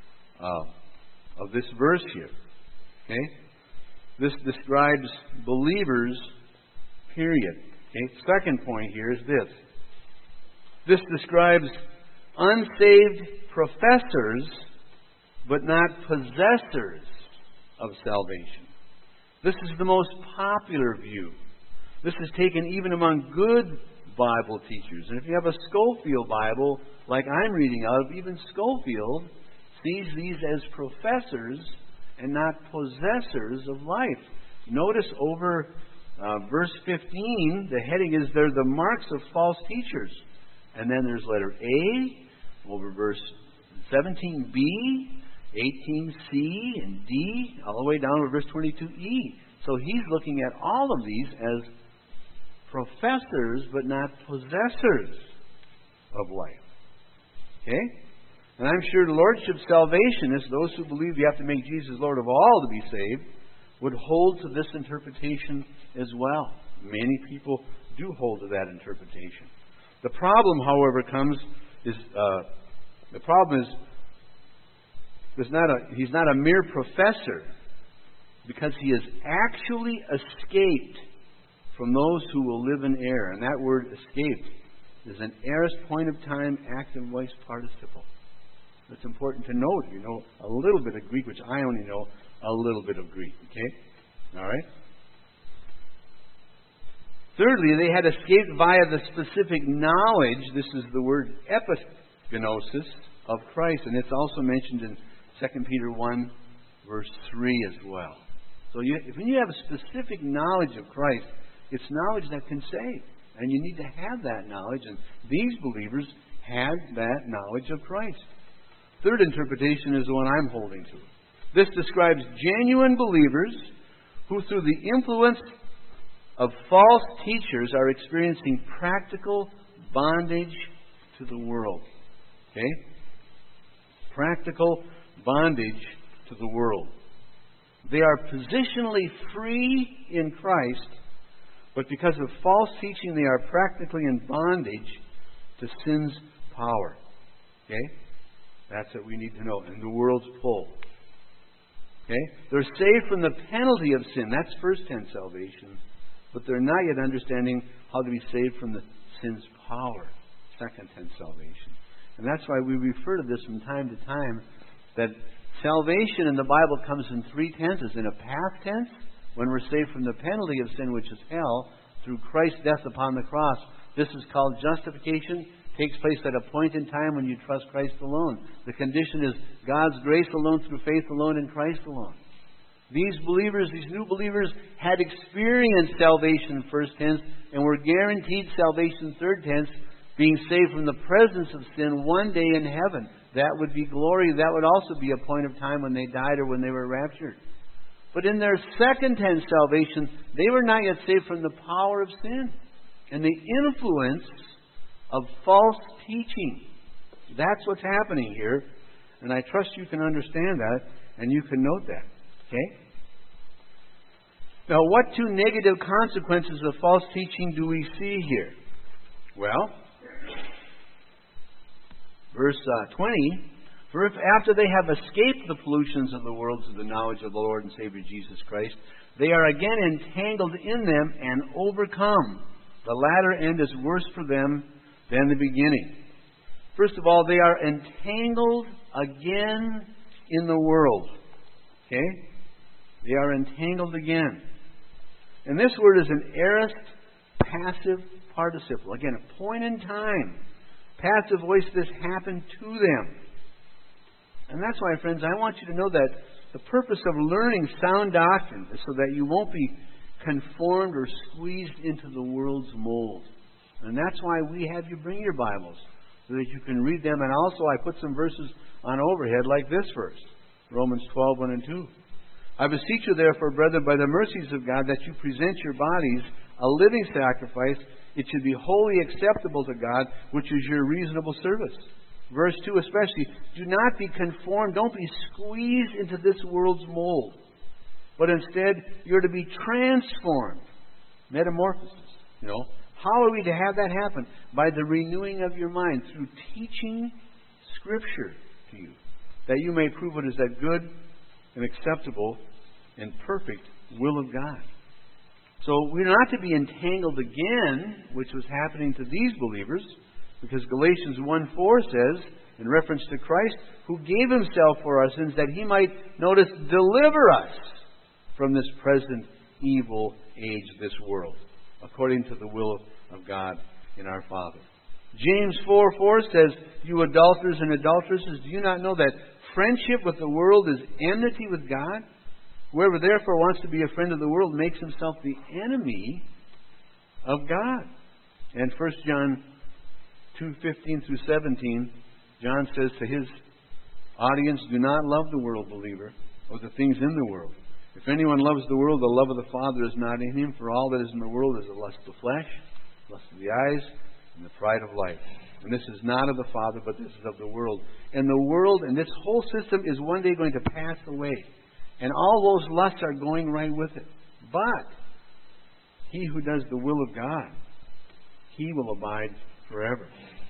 of this verse here. Okay? This describes believers, period. Okay? Second point here is this. This describes unsaved professors, but not possessors of salvation. This is the most popular view. This is taken even among good Bible teachers. And if you have a Scofield Bible, like I'm reading out of, even Scofield sees these as professors and not possessors of life. Notice over verse 15, the heading is, they're the marks of false teachers. And then there's letter A, over verse 17b, 18c, and D, all the way down to verse 22e. So he's looking at all of these as professors, but not possessors of life. Okay? And I'm sure the Lordship salvationists, those who believe you have to make Jesus Lord of all to be saved, would hold to this interpretation as well. Many people do hold to that interpretation. The problem, however, he's not a mere professor, because he has actually escaped from those who will live in error. And that word escaped is an aorist point of time active voice participle. It's important to note. You know a little bit of Greek, which I only know a little bit of Greek. Okay? All right? Thirdly, they had escaped via the specific knowledge, this is the word epigenosis, of Christ. And it's also mentioned in 2 Peter 1, verse 3 as well. So when you have a specific knowledge of Christ, it's knowledge that can save. And you need to have that knowledge. And these believers had that knowledge of Christ. Third interpretation is the one I'm holding to. This describes genuine believers who, through the influence of false teachers, are experiencing practical bondage to the world. Okay? Practical bondage to the world. They are positionally free in Christ, but because of false teaching, they are practically in bondage to sin's power. Okay? That's what we need to know. And the world's pull. Okay? They're saved from the penalty of sin. That's first tense salvation. But they're not yet understanding how to be saved from the sin's power. Second tense salvation. And that's why we refer to this from time to time, that salvation in the Bible comes in three tenses. In a past tense, when we're saved from the penalty of sin, which is hell, through Christ's death upon the cross. This is called justification. Takes place at a point in time when you trust Christ alone. The condition is God's grace alone, through faith alone, in Christ alone. These believers, these new believers, had experienced salvation first tense and were guaranteed salvation third tense, being saved from the presence of sin one day in heaven. That would be glory. That would also be a point of time when they died or when they were raptured. But in their second tense salvation, they were not yet saved from the power of sin and the influence of false teaching. That's what's happening here. And I trust you can understand that and you can note that. Okay? Now, what two negative consequences of false teaching do we see here? Well, verse 20, for if after they have escaped the pollutions of the world through the knowledge of the Lord and Savior Jesus Christ, they are again entangled in them and overcome, the latter end is worse for them than the beginning. First of all, they are entangled again in the world. Okay? They are entangled again. And this word is an aorist passive participle. Again, a point in time. Passive voice, this happened to them. And that's why, friends, I want you to know that the purpose of learning sound doctrine is so that you won't be conformed or squeezed into the world's mold. And that's why we have you bring your Bibles, so that you can read them. And also I put some verses on overhead like this verse, Romans 12, 1 and 2. I beseech you, therefore, brethren, by the mercies of God, that you present your bodies a living sacrifice. It should be wholly acceptable to God, which is your reasonable service. Verse 2 especially, do not be conformed, don't be squeezed into this world's mold. But instead, you're to be transformed. Metamorphosis. How are we to have that happen? By the renewing of your mind, through teaching Scripture to you, that you may prove what is that good and acceptable and perfect will of God. So we're not to be entangled again, which was happening to these believers, because Galatians 1:4 says, in reference to Christ, who gave himself for our sins, that he might, notice, deliver us from this present evil age, this world, according to the will of God in our Father. James 4:4 says, you adulterers and adulteresses, do you not know that friendship with the world is enmity with God? Whoever therefore wants to be a friend of the world makes himself the enemy of God. And 1 John 2:15 through 17, John says to his audience, do not love the world, believer, or the things in the world. If anyone loves the world, the love of the Father is not in him. For all that is in the world is the lust of the flesh, lust of the eyes, and the pride of life. And this is not of the Father, but this is of the world. And the world and this whole system is one day going to pass away. And all those lusts are going right with it. But he who does the will of God, he will abide forever.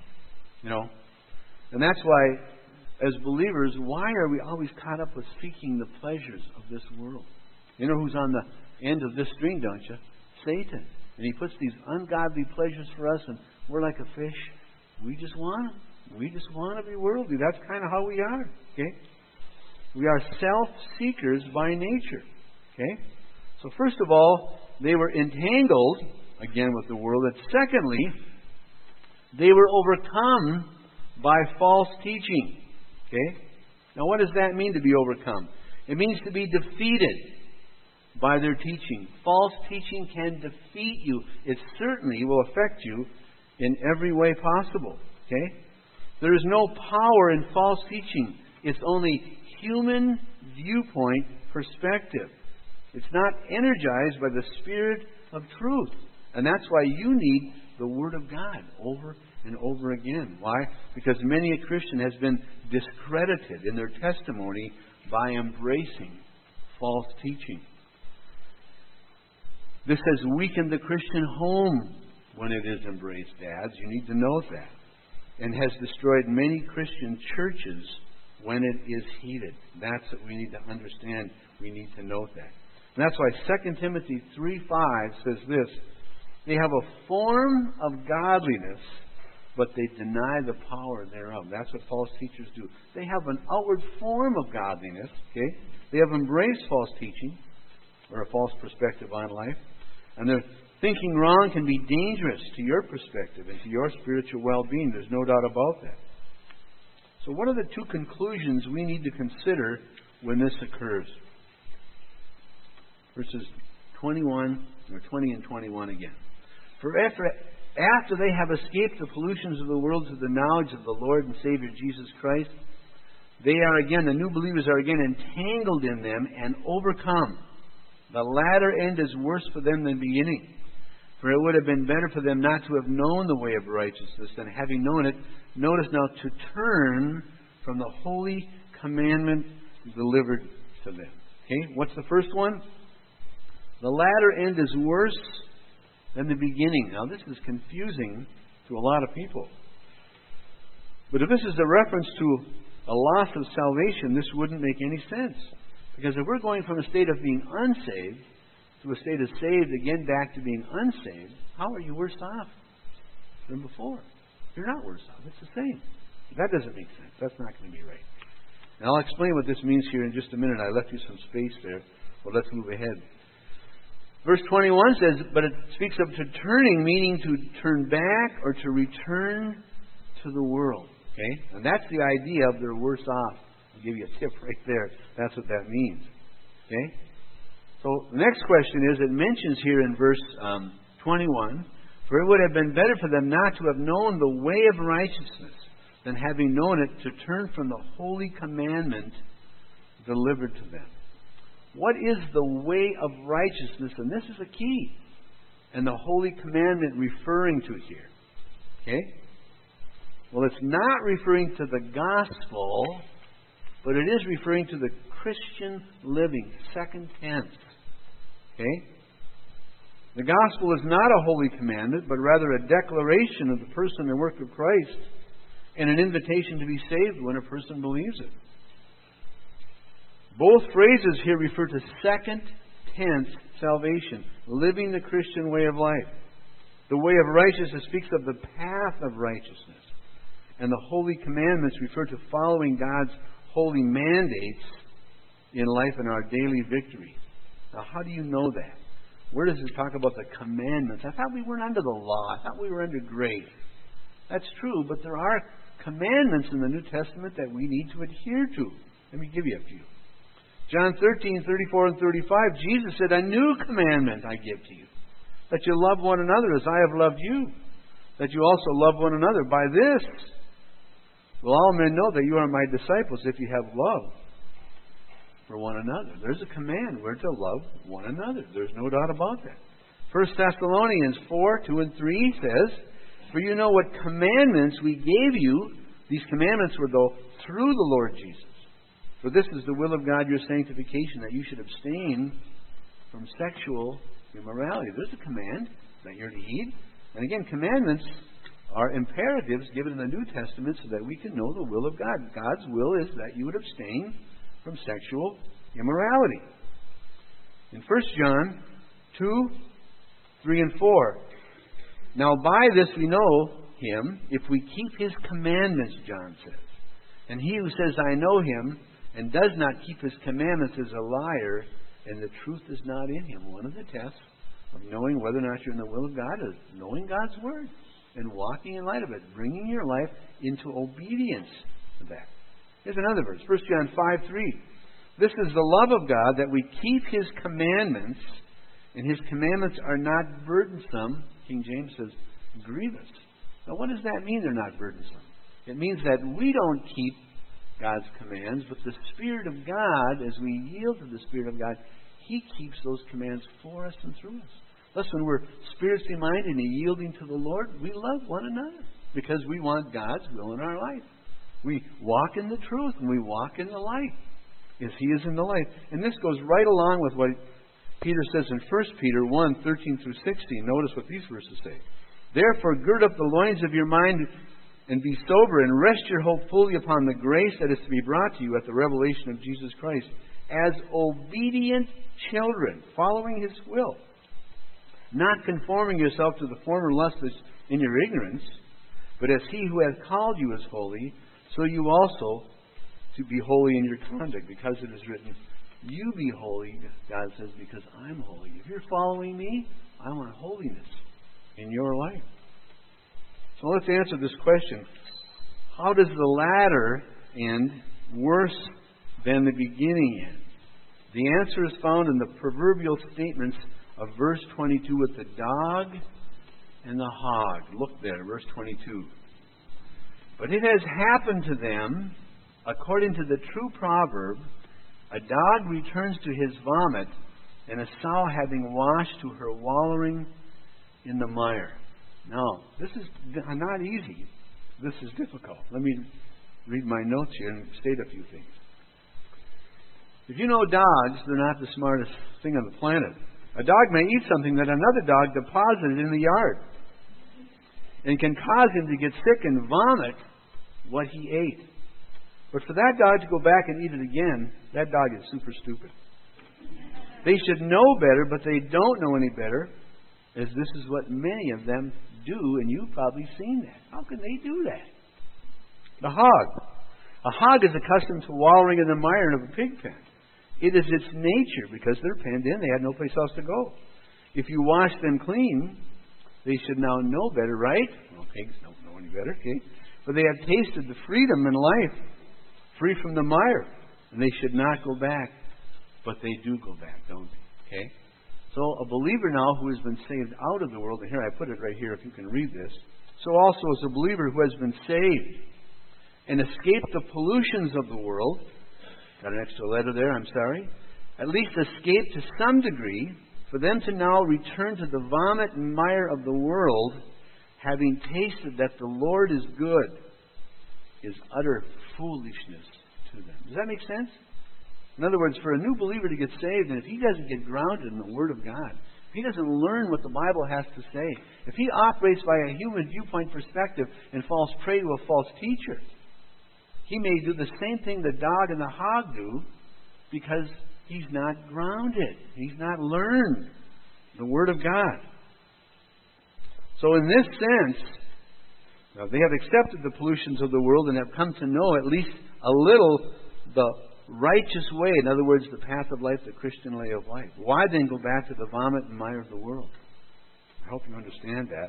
And that's why, as believers, why are we always caught up with seeking the pleasures of this world? You know who's on the end of this string, don't you? Satan. And he puts these ungodly pleasures for us, and we're like a fish. We just want them. We just want to be worldly. That's kind of how we are. Okay? We are self-seekers by nature. Okay? So first of all, they were entangled, again, with the world. And secondly, they were overcome by false teaching. Okay? Now what does that mean, to be overcome? It means to be defeated by their teaching. False teaching can defeat you. It certainly will affect you in every way possible. Okay? There is no power in false teaching. It's only human viewpoint perspective. It's not energized by the Spirit of truth. And that's why you need the Word of God over and over again. Why? Because many a Christian has been discredited in their testimony by embracing false teaching. This has weakened the Christian home when it is embraced, dads. You need to know that. And has destroyed many Christian churches when it is heeded. That's what we need to understand. We need to note that. And that's why 2 Timothy 3:5 says this, they have a form of godliness, but they deny the power thereof. That's what false teachers do. They have an outward form of godliness. Okay? They have embraced false teaching, or a false perspective on life. And their thinking wrong can be dangerous to your perspective and to your spiritual well-being. There's no doubt about that. So what are the two conclusions we need to consider when this occurs? Verses 21, or 20 and 21 again. For after they have escaped the pollutions of the world through the knowledge of the Lord and Savior Jesus Christ, the new believers are again entangled in them and overcome. The latter end is worse for them than the beginning. For it would have been better for them not to have known the way of righteousness than having known it, notice now, to turn from the holy commandment delivered to them. Okay, what's the first one? The latter end is worse than the beginning. Now this is confusing to a lot of people. But if this is a reference to a loss of salvation, this wouldn't make any sense. Because if we're going from a state of being unsaved to a state of saved, again back to being unsaved, how are you worse off than before? You're not worse off. It's the same. That doesn't make sense. That's not going to be right. And I'll explain what this means here in just a minute. I left you some space there. Well, let's move ahead. Verse 21 says, but it speaks of to turning, meaning to turn back or to return to the world. Okay? And that's the idea of they're worse off. I'll give you a tip right there. That's what that means. Okay? So the next question is, it mentions here in verse 21, for it would have been better for them not to have known the way of righteousness than having known it to turn from the holy commandment delivered to them. What is the way of righteousness? And this is a key. And the holy commandment referring to here. Okay? Well, it's not referring to the gospel, but it is referring to the Christian living, second tense. Okay? The gospel is not a holy commandment, but rather a declaration of the person and work of Christ and an invitation to be saved when a person believes it. Both phrases here refer to second tense salvation, living the Christian way of life. The way of righteousness speaks of the path of righteousness. And the holy commandments refer to following God's holy mandates in life and our daily victory. Now, how do you know that? Where does it talk about the commandments? I thought we weren't under the law. I thought we were under grace. That's true, but there are commandments in the New Testament that we need to adhere to. Let me give you a few. John 13:34 and 35, Jesus said, a new commandment I give to you, that you love one another as I have loved you, that you also love one another. By this will all men know that you are my disciples, if you have love for one another. There's a command. We're to love one another. There's no doubt about that. 1 Thessalonians 4:2 and 3 says, for you know what commandments we gave you. These commandments were, though, through the Lord Jesus. For this is the will of God, your sanctification, that you should abstain from sexual immorality. There's a command that you're to heed. And again, commandments are imperatives given in the New Testament so that we can know the will of God. God's will is that you would abstain from sexual immorality. In 1 John 2:3 and 4. Now by this we know him, if we keep his commandments, John says. And he who says, I know him, and does not keep his commandments is a liar, and the truth is not in him. One of the tests of knowing whether or not you're in the will of God is knowing God's word and walking in light of it, bringing your life into obedience to that. Here's another verse, 1 John 5:3. This is the love of God, that we keep his commandments, and his commandments are not burdensome. King James says, grievous. Now what does that mean, they're not burdensome? It means that we don't keep God's commands, but the Spirit of God, as we yield to the Spirit of God, he keeps those commands for us and through us. Thus, when we're spiritually minded and yielding to the Lord, we love one another because we want God's will in our life. We walk in the truth and we walk in the light as he is in the light. And this goes right along with what Peter says in 1 Peter 1:13 through 16. Notice what these verses say. Therefore, gird up the loins of your mind and be sober, and rest your hope fully upon the grace that is to be brought to you at the revelation of Jesus Christ, as obedient children, following his will, not conforming yourself to the former lusts in your ignorance, but as he who has called you is holy, so you also to be holy in your conduct, because it is written, you be holy, God says, because I'm holy. If you're following me, I want holiness in your life. So let's answer this question. How does the latter end worse than the beginning end? The answer is found in the proverbial statements of verse 22 with the dog and the hog. Look there, verse 22. But it has happened to them, according to the true proverb, a dog returns to his vomit, and a sow having washed to her wallowing in the mire. Now, this is not easy. This is difficult. Let me read my notes here and state a few things. If you know dogs, they're not the smartest thing on the planet. A dog may eat something that another dog deposited in the yard and can cause him to get sick and vomit what he ate. But for that dog to go back and eat it again, that dog is super stupid. They should know better, but they don't know any better, as this is what many of them do, and you've probably seen that. How can they do that? The hog. A hog is accustomed to wallowing in the mire of a pig pen. It is its nature, because they're penned in, they had no place else to go. If you wash them clean, they should now know better, right? Well, pigs don't know any better, okay? But they have tasted the freedom in life, free from the mire, and they should not go back. But they do go back, don't they? Okay? So a believer now who has been saved out of the world, and here I put it right here if you can read this. So also is a believer who has been saved and escaped the pollutions of the world. Got an extra letter there, I'm sorry. At least escaped to some degree, for them to now return to the vomit and mire of the world, having tasted that the Lord is good, is utter foolishness to them. Does that make sense? In other words, for a new believer to get saved, and if he doesn't get grounded in the Word of God, if he doesn't learn what the Bible has to say, if he operates by a human viewpoint perspective and falls prey to a false teacher, he may do the same thing the dog and the hog do, because he's not grounded. He's not learned the Word of God. So in this sense, they have accepted the pollutions of the world and have come to know at least a little the righteous way, in other words, the path of life, the Christian way of life. Why then go back to the vomit and mire of the world? I hope you understand that.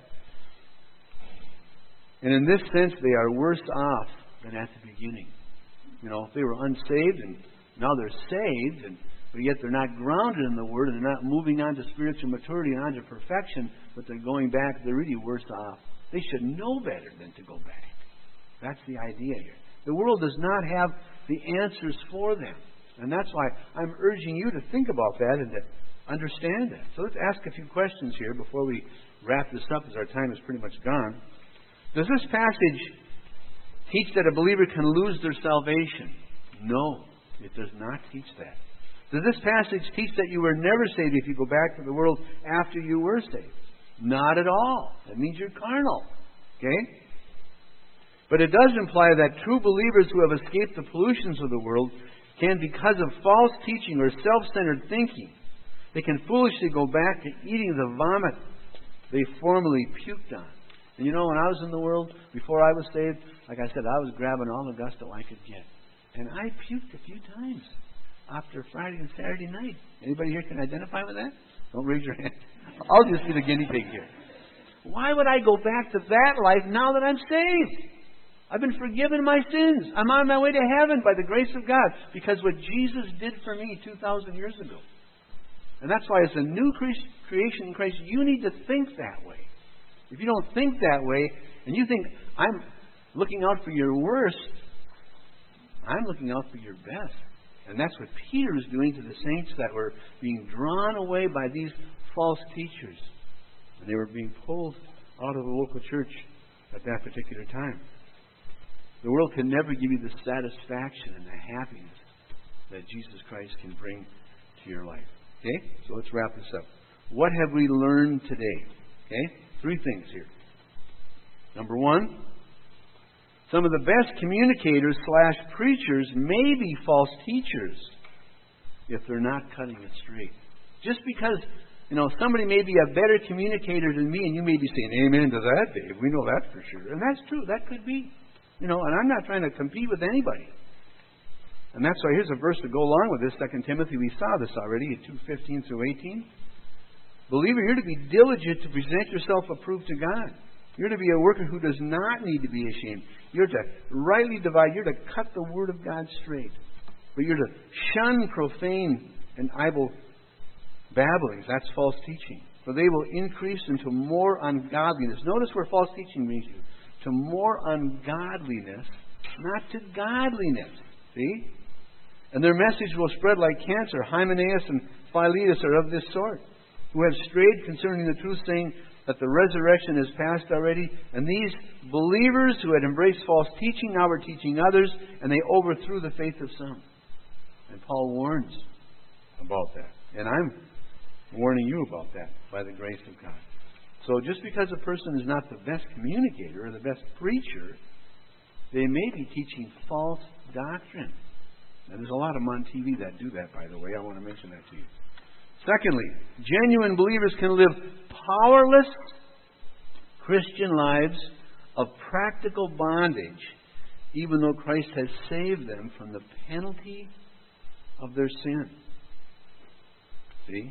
And in this sense, they are worse off than at the beginning. You know, if they were unsaved and now they're saved, but yet they're not grounded in the Word and they're not moving on to spiritual maturity and on to perfection, but they're going back, they're really worse off. They should know better than to go back. That's the idea here. The world does not have the answers for them. And that's why I'm urging you to think about that and to understand that. So let's ask a few questions here before we wrap this up, as our time is pretty much gone. Does this passage teach that a believer can lose their salvation? No, it does not teach that. Does this passage teach that you were never saved if you go back to the world after you were saved? Not at all. That means you're carnal. Okay? But it does imply that true believers who have escaped the pollutions of the world can, because of false teaching or self-centered thinking, they can foolishly go back to eating the vomit they formerly puked on. And you know, when I was in the world, before I was saved, like I said, I was grabbing all the gusto I could get. And I puked a few times after Friday and Saturday night. Anybody here can identify with that? Don't raise your hand. I'll just be the guinea pig here. Why would I go back to that life now that I'm saved? I've been forgiven my sins. I'm on my way to heaven by the grace of God, because what Jesus did for me 2,000 years ago. And that's why, as a new creation in Christ, you need to think that way. If you don't think that way, and you think, I'm looking out for your worst, I'm looking out for your best. And that's what Peter is doing to the saints that were being drawn away by these false teachers. And they were being pulled out of the local church at that particular time. The world can never give you the satisfaction and the happiness that Jesus Christ can bring to your life. Okay? So let's wrap this up. What have we learned today? Okay? 3 things here. Number 1, some of the best communicators / preachers may be false teachers if they're not cutting it straight. Just because, somebody may be a better communicator than me, and you may be saying, amen to that, Dave. We know that for sure. And that's true. That could be. And I'm not trying to compete with anybody. And that's why here's a verse to go along with this, 2 Timothy. We saw this already at 2:15 through 18. Believer, you're to be diligent to present yourself approved to God. You're to be a worker who does not need to be ashamed. You're to rightly divide. You're to cut the Word of God straight. But you're to shun profane and idle babblings. That's false teaching. For they will increase into more ungodliness. Notice where false teaching brings you. To more ungodliness, not to godliness. See? And their message will spread like cancer. Hymenaeus and Philetus are of this sort, who have strayed concerning the truth, saying that the resurrection is past already. And these believers who had embraced false teaching now are teaching others, and they overthrew the faith of some. And Paul warns about that. And I'm warning you about that by the grace of God. So just because a person is not the best communicator or the best preacher, they may be teaching false doctrine. And there's a lot of them on TV that do that, by the way. I want to mention that to you. Secondly, genuine believers can live powerless Christian lives of practical bondage, even though Christ has saved them from the penalty of their sin. See?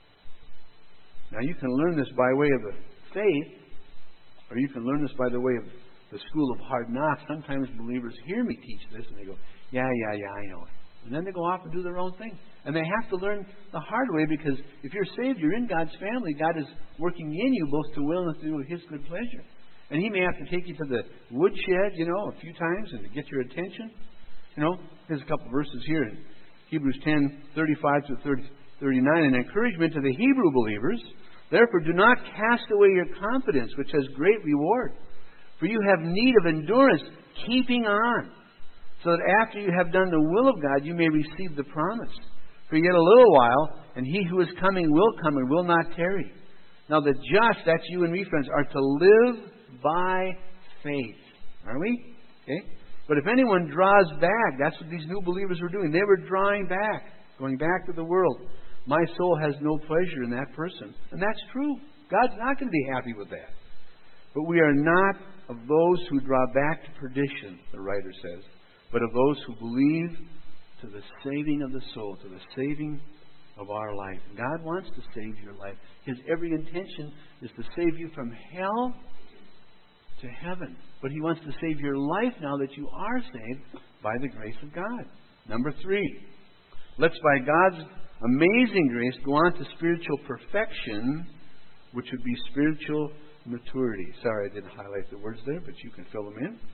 Now you can learn this by way of the faith, or you can learn this by the way of the school of hard knocks. Sometimes believers hear me teach this and they go, yeah, I know it. And then they go off and do their own thing. And they have to learn the hard way, because if you're saved, you're in God's family. God is working in you both to will and to do His good pleasure. And He may have to take you to the woodshed, a few times and to get your attention. Here's a couple verses here in Hebrews 10:35 to 39, an encouragement to the Hebrew believers. Therefore, do not cast away your confidence, which has great reward. For you have need of endurance, keeping on, so that after you have done the will of God, you may receive the promise. For yet a little while, and He who is coming will come and will not tarry. Now the just, that's you and me, friends, are to live by faith. Are we? Okay? But if anyone draws back, that's what these new believers were doing. They were drawing back, going back to the world. My soul has no pleasure in that person. And that's true. God's not going to be happy with that. But we are not of those who draw back to perdition, the writer says, but of those who believe to the saving of the soul, to the saving of our life. God wants to save your life. His every intention is to save you from hell to heaven. But He wants to save your life now that you are saved by the grace of God. Number 3, let's by God's amazing grace go on to spiritual perfection, which would be spiritual maturity. Sorry I didn't highlight the words there, but you can fill them in.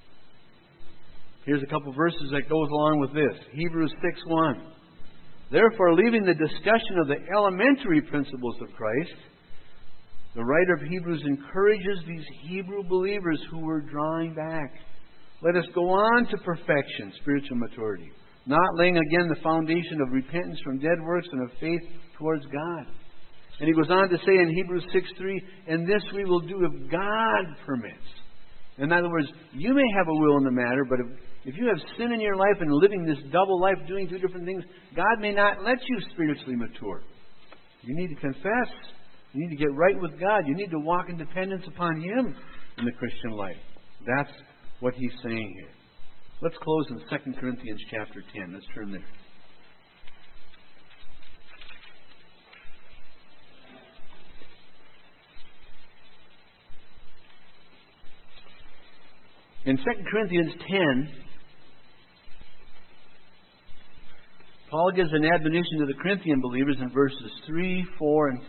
Here's a couple verses that goes along with this. Hebrews 6:1. Therefore, leaving the discussion of the elementary principles of Christ, the writer of Hebrews encourages these Hebrew believers who were drawing back. Let us go on to perfection, spiritual maturity, not laying again the foundation of repentance from dead works and of faith towards God. And he goes on to say in Hebrews 6:3, and this we will do if God permits. In other words, you may have a will in the matter, but if you have sin in your life and living this double life, doing two different things, God may not let you spiritually mature. You need to confess. You need to get right with God. You need to walk in dependence upon Him in the Christian life. That's what he's saying here. Let's close in 2 Corinthians chapter 10. Let's turn there. In 2 Corinthians 10, Paul gives an admonition to the Corinthian believers in verses 3, 4, and 5.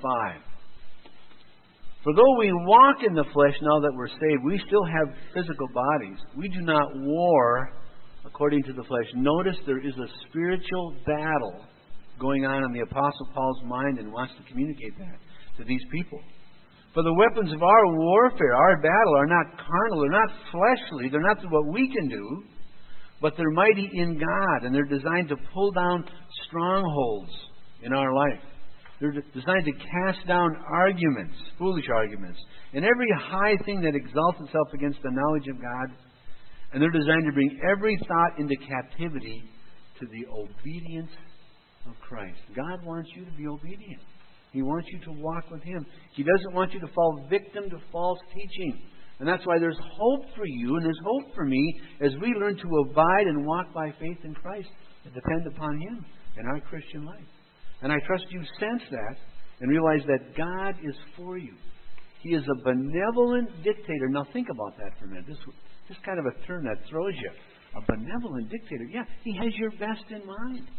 For though we walk in the flesh now that we're saved, we still have physical bodies. We do not war according to the flesh. Notice there is a spiritual battle going on in the Apostle Paul's mind, and wants to communicate that to these people. For the weapons of our warfare, our battle, are not carnal, they're not fleshly, they're not what we can do, but they're mighty in God, and they're designed to pull down strongholds in our life. They're designed to cast down arguments, foolish arguments, and every high thing that exalts itself against the knowledge of God. And they're designed to bring every thought into captivity to the obedience of Christ. God wants you to be obedient. He wants you to walk with Him. He doesn't want you to fall victim to false teaching. And that's why there's hope for you and there's hope for me as we learn to abide and walk by faith in Christ and depend upon Him in our Christian life. And I trust you sense that and realize that God is for you. He is a benevolent dictator. Now think about that for a minute. This kind of a term that throws you. A benevolent dictator. Yeah, He has your best in mind.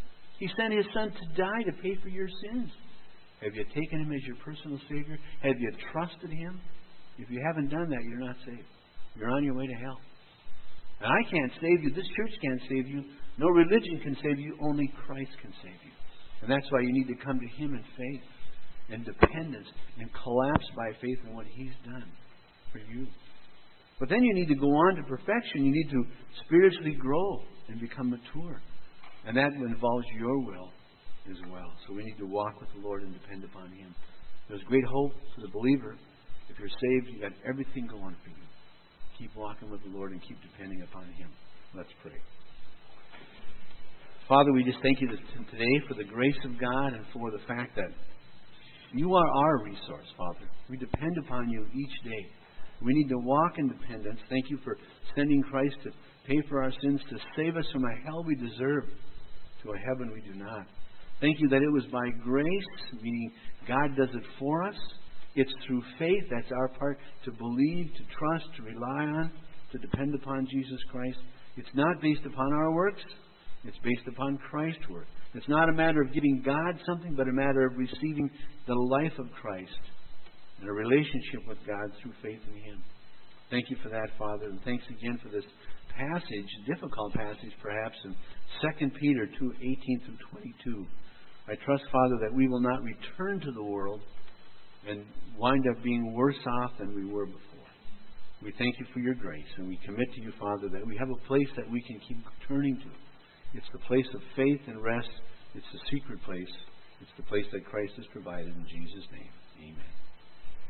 He sent His Son to die to pay for your sins. Have you taken Him as your personal Savior? Have you trusted Him? If you haven't done that, you're not saved. You're on your way to hell. And I can't save you. This church can't save you. No religion can save you. Only Christ can save you. And that's why you need to come to Him in faith and dependence and collapse by faith in what He's done for you. But then you need to go on to perfection. You need to spiritually grow and become mature. And that involves your will as well. So we need to walk with the Lord and depend upon Him. There's great hope for the believer. If you're saved, you've got everything going for you. Keep walking with the Lord and keep depending upon Him. Let's pray. Father, we just thank You today for the grace of God and for the fact that You are our resource, Father. We depend upon You each day. We need to walk in dependence. Thank You for sending Christ to pay for our sins, to save us from a hell we deserve to a heaven we do not. Thank You that it was by grace, meaning God does it for us. It's through faith, that's our part, to believe, to trust, to rely on, to depend upon Jesus Christ. It's not based upon our works. It's based upon Christ's work. It's not a matter of giving God something, but a matter of receiving the life of Christ and a relationship with God through faith in Him. Thank You for that, Father, and thanks again for this passage, difficult passage perhaps, in 2 Peter 2:18 through 22. I trust, Father, that we will not return to the world and wind up being worse off than we were before. We thank You for Your grace, and we commit to You, Father, that we have a place that we can keep turning to. It's the place of faith and rest. It's the secret place. It's the place that Christ has provided. In Jesus' name, amen.